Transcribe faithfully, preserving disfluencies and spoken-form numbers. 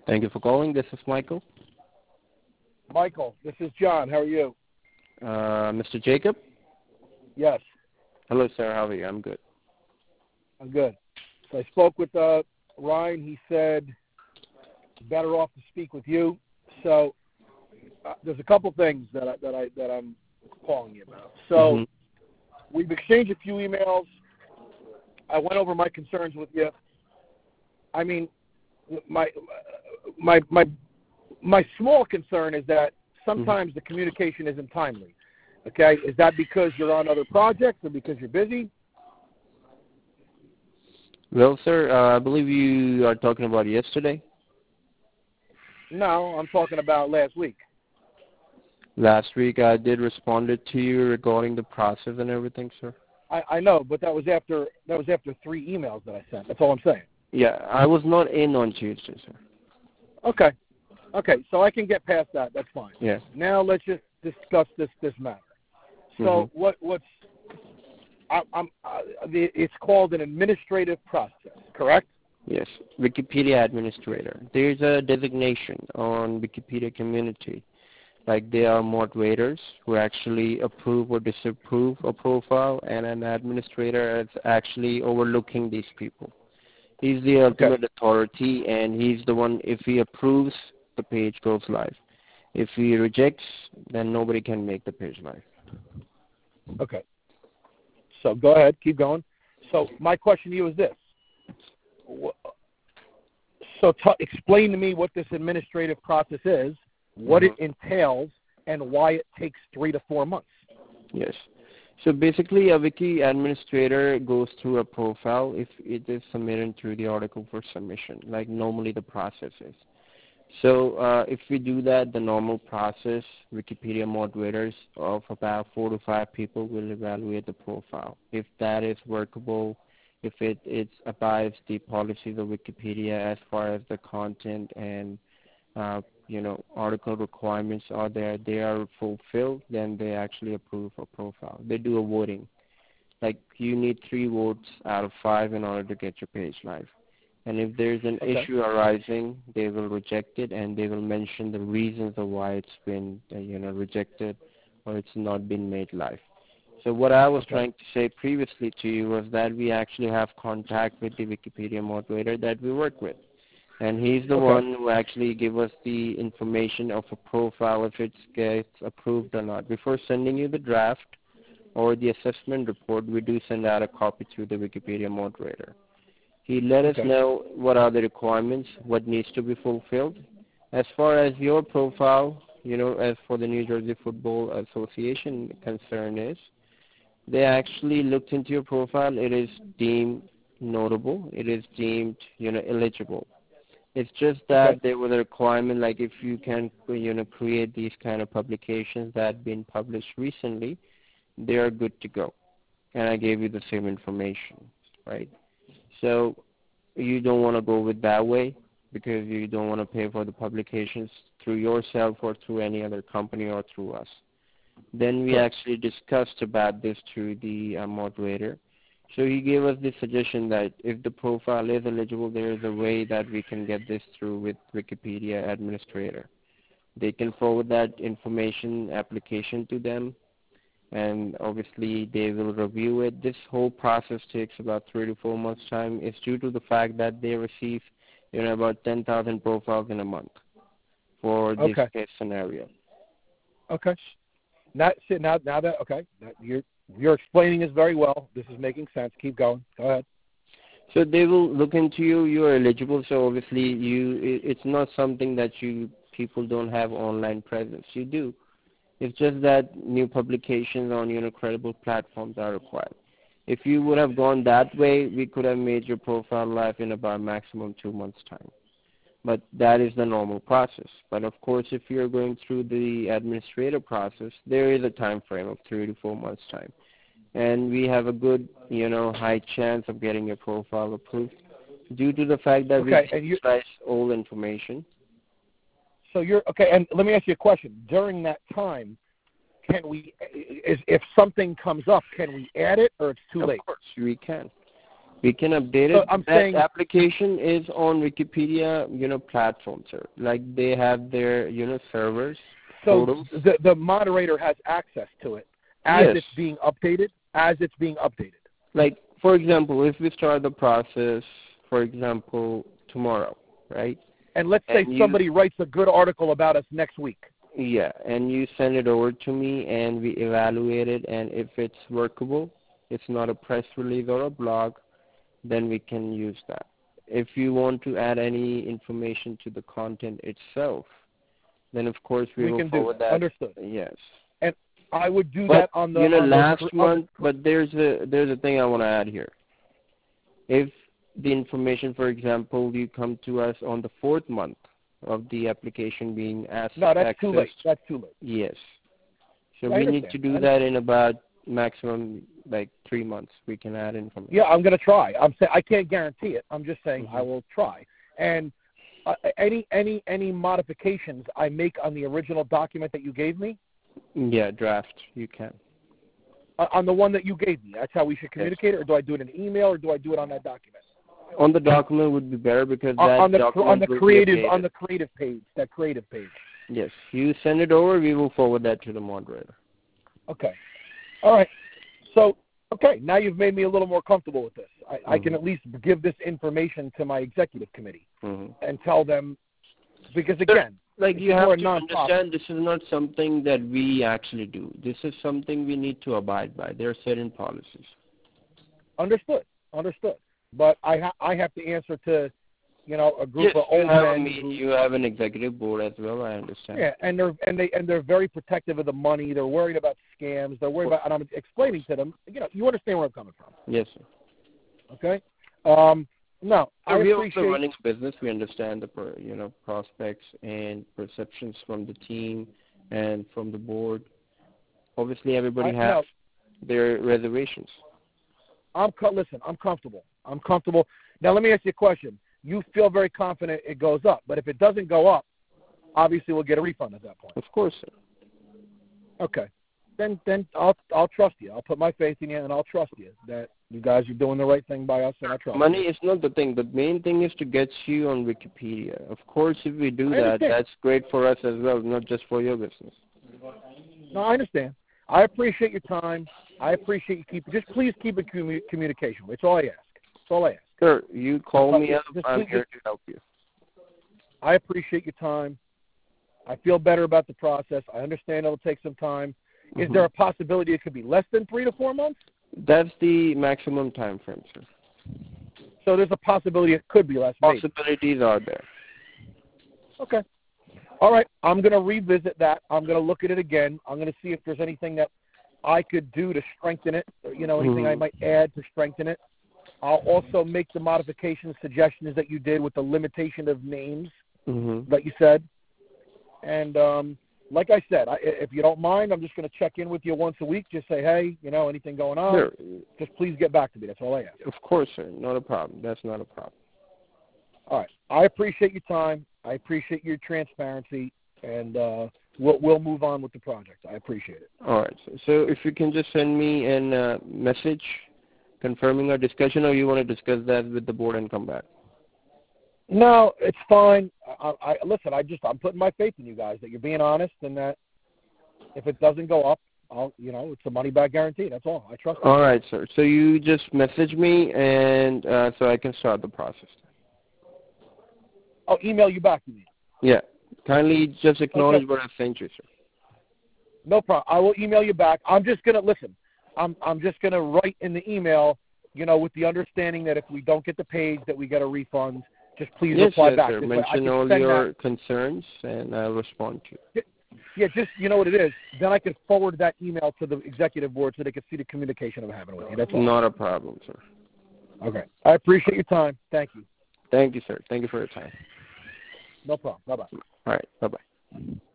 Thank you for calling. This is Michael. Michael, this is John. How are you? Uh, Mister Jacob? Yes. Hello, sir. How are you? I'm good. I'm good. So I spoke with uh, Ryan. He said better off to speak with you. So uh, there's a couple things that I, that I that I'm calling you about. So mm-hmm. we've exchanged a few emails. I went over my concerns with you. I mean, my my my my small concern is that sometimes mm-hmm. the communication isn't timely. Okay, is that because you're on other projects or because you're busy? Well, sir, uh, I believe you are talking about yesterday. No, I'm talking about last week. Last week I did respond to you regarding the process and everything, sir. I, I know, but that was after that was after three emails that I sent. That's all I'm saying. Yeah, I was not in on Tuesday, sir. Okay. Okay, so I can get past that. That's fine. Yeah. Now let's just discuss this this matter. So mm-hmm. what what's I, I'm uh, the, it's called an administrative process, correct? Yes, Wikipedia administrator. There's a designation on Wikipedia community. Like there are moderators who actually approve or disapprove a profile, and an administrator is actually overlooking these people. He's the ultimate okay. authority, and he's the one, if he approves, the page goes live. If he rejects, then nobody can make the page live. Okay. So go ahead, keep going. So my question to you is this. So t- explain to me what this administrative process is, what mm-hmm. it entails, and why it takes three to four months. Yes. So basically, a wiki administrator goes through a profile if it is submitted through the article for submission, like normally the process is. So uh, if we do that, the normal process, Wikipedia moderators of about four to five people will evaluate the profile. If that is workable, if it, it abides the policies of Wikipedia as far as the content and uh, you know, article requirements are there, they are fulfilled, then they actually approve a profile. They do a voting. Like you need three votes out of five in order to get your page live. And if there's an okay. issue arising, they will reject it, and they will mention the reasons of why it's been, uh, you know, rejected or it's not been made live. So what I was okay. trying to say previously to you was that we actually have contact with the Wikipedia moderator that we work with. And he's the okay. one who actually gives us the information of a profile, if it gets approved or not. Before sending you the draft or the assessment report, we do send out a copy to the Wikipedia moderator. He let okay. us know what are the requirements, what needs to be fulfilled. As far as your profile, you know, as for the New Jersey Football Association concern is, they actually looked into your profile. It is deemed notable. It is deemed, you know, eligible. It's just that okay. there was a requirement, like if you can, you know, create these kind of publications that have been published recently, they are good to go. And I gave you the same information, right? So you don't want to go with that way because you don't want to pay for the publications through yourself or through any other company or through us. Then we Correct. actually discussed about this to the uh, moderator. So he gave us the suggestion that if the profile is eligible, there is a way that we can get this through with Wikipedia administrator. They can forward that information application to them, and obviously they will review it. This whole process takes about three to four months' time. It's due to the fact that they receive, you know, about ten thousand profiles in a month for this okay. case scenario. Okay. Now, now, now that okay, now you're you're explaining this very well. This is making sense. Keep going. Go ahead. So they will look into you. You are eligible. So obviously, you it's not something that you people don't have online presence. You do. It's just that new publications on, you know, credible platforms are required. If you would have gone that way, we could have made your profile live in about maximum two months' time. But that is the normal process. But of course, if you're going through the administrative process, there is a time frame of three to four months' time. And we have a good, you know, high chance of getting your profile approved due to the fact that okay, we and you digitize all information. So you're okay, and let me ask you a question. During that time, can we, is, if something comes up, can we add it, or it's too of late? Of course, we can. We can update So it. I'm that saying application is on Wikipedia, you know, platform, sir. Like they have their, you know, servers. so Photos. the the moderator has access to it as Yes. it's being updated. As it's being updated. Like, for example, if we start the process, for example, tomorrow, right? And let's say And you- somebody writes a good article about us next week. Yeah, and you send it over to me, and we evaluate it, and if it's workable, it's not a press release or a blog, then we can use that. If you want to add any information to the content itself, then of course we, We will can do forward that. that. Understood. Yes. And I would do But, that on the you know, on the last on the- month, but there's a there's a thing I want to add here. If the information, for example, you come to us on the fourth month of the application being asked No, that's accessed, too late. That's too late. yes. So Yeah, I we need understand. to do I that in about maximum like three months. We can add information. Yeah, I'm going to try. I'm saying I can't guarantee it. I'm just saying Mm-hmm. I will try. And uh, any any any modifications I make on the original document that you gave me, Yeah, draft. You can. uh, on the one that you gave me, that's how we should communicate it. Or do I do it in an email, or do I do it on that document? On the document would be better because On, that on the document on the will creative be updated. on the creative page, that creative page. Yes, you send it over. We will forward that to the moderator. Okay. All right. So, okay, now you've made me a little more comfortable with this. I, Mm-hmm. I can at least give this information to my executive committee Mm-hmm. and tell them, because again, Like it's you have more to non-profit. understand, this is not something that we actually do. This is something we need to abide by. There are certain policies. Understood. Understood. But I ha- I have to answer to, you know, a group Yes, of you old have, a men. meet, who- you have an executive board as well. I understand. yeah, and they're and they and they're very protective of the money. They're worried about scams. They're worried about, and I'm explaining to them. You know, you understand where I'm coming from. Yes, sir. Okay. Um, no, I So we are appreciate. also running a business. We understand the per, you know prospects and perceptions from the team and from the board. Obviously, everybody I- has no. their reservations. I'm co- listen. I'm comfortable. I'm comfortable. Now, let me ask you a question. You feel very confident it goes up, but if it doesn't go up, obviously we'll get a refund at that point. Of course, sir. Okay. Then, then I'll I'll trust you. I'll put my faith in you, and I'll trust you that you guys are doing the right thing by us, and I trust Money you. is not the thing. The main thing is to get you on Wikipedia. Of course, if we do I that, understand. that's great for us as well, not just for your business. No, I understand. I appreciate your time. I appreciate you keep. Just please keep in commu- communication. It's all I ask. That's all I ask. Sir, you call Just- me up. just I'm please- here to help you. I appreciate your time. I feel better about the process. I understand it'll take some time. Is Mhm. there a possibility it could be less than three to four months? That's the maximum time frame, sir. So there's a possibility it could be less. Maybe. Possibilities are there. Okay. All right. I'm going to revisit that. I'm going to look at it again. I'm going to see if there's anything that I could do to strengthen it, or, you know, anything Mhm. I might add to strengthen it. I'll also make the modifications, suggestions that you did with the limitation of names Mm-hmm. that you said. And um, like I said, I, if you don't mind, I'm just going to check in with you once a week. Just say, hey, you know, anything going on? Sure. Just please get back to me. That's all I ask. Of course, sir. Not a problem. That's not a problem. All right. I appreciate your time. I appreciate your transparency, and uh, we'll we'll move on with the project. I appreciate it. All right. So, so if you can just send me a uh, message confirming our discussion, or you want to discuss that with the board and come back? No, it's fine. I, I listen. I just I'm putting my faith in you guys that you're being honest, and that if it doesn't go up, I'll you know it's a money back guarantee. That's all. I trust you. All right, sir. So you just message me, and uh, so I can start the process. I'll email you back. You mean? Yeah. Kindly just acknowledge Okay. what I sent you, sir. No problem. I will email you back. I'm just gonna listen. I'm I'm just gonna write in the email, you know, with the understanding that if we don't get the page, that we get a refund. Just please Yes, reply yes, back. sir. This way I Mention can all send your that. concerns, and I'll respond to you. Yeah, just you know what it is. Then I can forward that email to the executive board so they can see the communication I'm having with you. That's all. Not a problem, sir. Okay. I appreciate your time. Thank you. Thank you, sir. Thank you for your time. No problem. Bye bye. All right. Bye-bye.